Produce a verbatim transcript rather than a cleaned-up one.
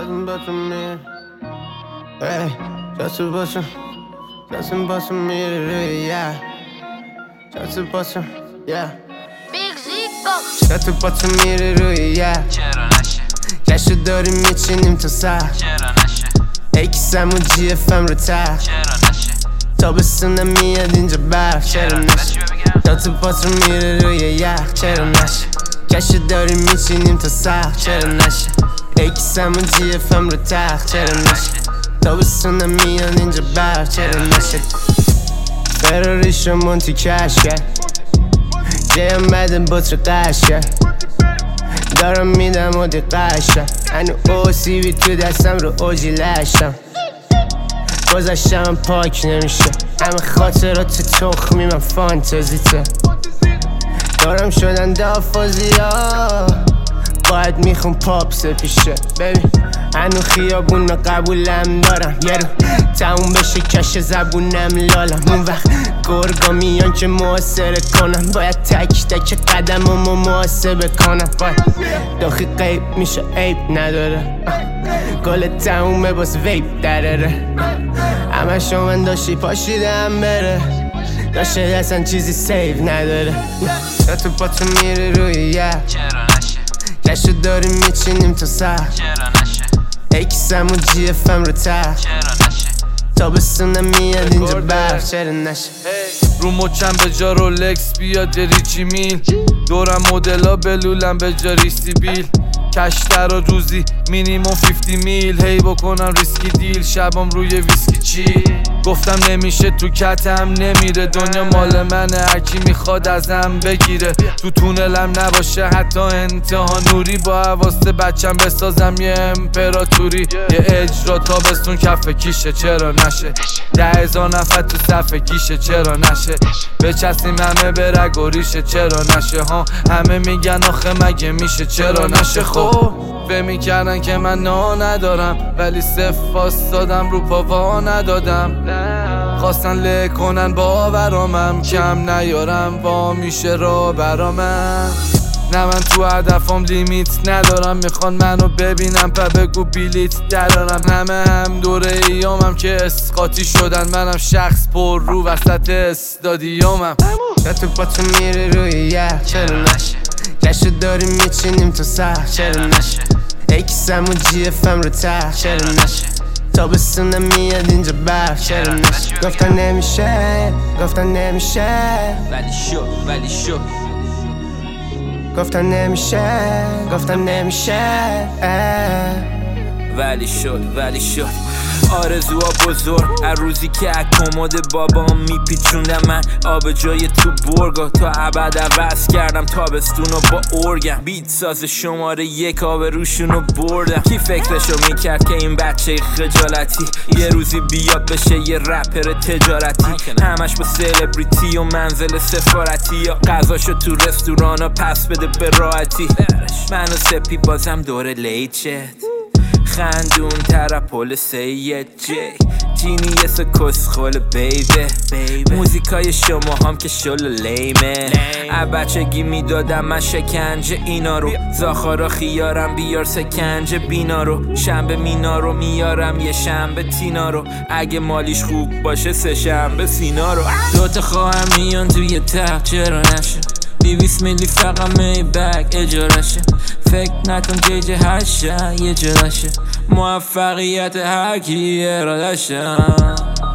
Doesn't bust me. Hey, just a bust him. Doesn't bust me, yeah. Just a bust him, yeah. Big Zico. Just a bust me, yeah. چرا نشه جشو داریم میچینیم تا سر چرا نشه اکسم و جی اف ام رو تر چرا نشه تابستونم میاد اینجا برف چرا نشه دوتا پات رو میره روی یخ چرا نشه جشو داریم میچینیم تا سر چرا نشه اکسم و جی اف ام رو تر چرا نشه تابستونم میاد اینجا برف چرا نشه فراریش رو مونتی کش کرد جیم بدن بطر قش کرد دارم میدم و دقشم هنو او سی وی تو دستم رو اوجی لشم گذشتم پاک نمیشه همه خاطرات تخمی من فانتزیته دارم شدن دافازی ها باید میخون پاپس پیشه ببین هنو خیابون رو قبولم دارم یه رو تموم بشه کش زبونم لالم اون وقت گرگا میان که محاصره کنم باید تک تک قدم و محاسبه کنم باید داخل قیب میشه عیب نداره گل تمومه باز ویب دراره همه شما داشتی پاشیدم بره داشته اصلا چیزی سیو نداره تو پاتو میره روی یه چرا نشه جشو داریم میچینیم تا سر چرا نشه اکسم و جی اف ام رو تر چرا نشه تابستونم میاد اینجا برف چرا نشه رو مچم به جا رولکس بیاد ریچی میل دورم مدلا بلولم به جا ریسی بیل کشتر و روزی مینیموم پنجاه میل هی بکنم ریسکی دیل شبام روی ویسکی چی گفتم نمیشه تو کتم نمیره دنیا مال منه هرکی میخواد ازم بگیره تو تونلم نباشه حتی انتها نوری با حواست بچم بسازم یه امپراتوری یه اجرا تابستون کف کیشه چرا نشه ده هزار نفر تو صف گیشه چرا نشه بچسیم همه به رگ و ریشه چرا نشه ها همه میگن آخه مگه میشه چرا نشه خب فهمی کردن که من نا ندارم ولی صف دادم رو پا وا ندادم خواستن له کنن باورامم کم نیارم وا میشه را برامن نه من تو هدفم لیمیت ندارم میخوان منو ببینم پا بگو بیلیت درارم همه هم دوره ایامم که اسقاطی شدن منم شخص پر رو وسط استادیومم تو پاتو میره روی یه چرا نشه جشو داریم میچینیم تا سر چرا نشه اکسم و جی اف ام رو تر چرا نشه تابستونم میاد اینجا برف چرا نشه گفتن نمیشه گفتن نمیشه ولی شد ولی شد گفتن نمیشه گفتن نمیشه ولی شد ولی شد آرزوها بزرگ از روزی که اکومود بابام میپیچوندم من آب جای تو برگا تا ابد عوض کردم تابستونو با ارگم بیت ساز شماره یک آب روشونو بردم کی فکرشو میکرد که این بچه خجالتی یه روزی بیاد بشه یه رپر تجارتی همش با سلبریتی و منزل سفارتی یا غذاشو تو رستورانا پس بده به راحتی منو سپی بازم دور لیچت خندون تر پل سید جی جینیس و کسخول بیبه موزیکای شما هم که شل لیمه بچگی میدادم من شکنجه اینا رو زاخارا خیارم بیار سکنجه بینا رو شنبه مینا رو میارم یه شنبه تینا رو اگه مالیش خوب باشه سه شنبه سینا رو دوتا خواهم میان توی تخت چرا نشه دیویس میلی فقط می بگ اجارشه فکر نکن جیجه هشه یه جلشه موفقیت هرکی ارادشه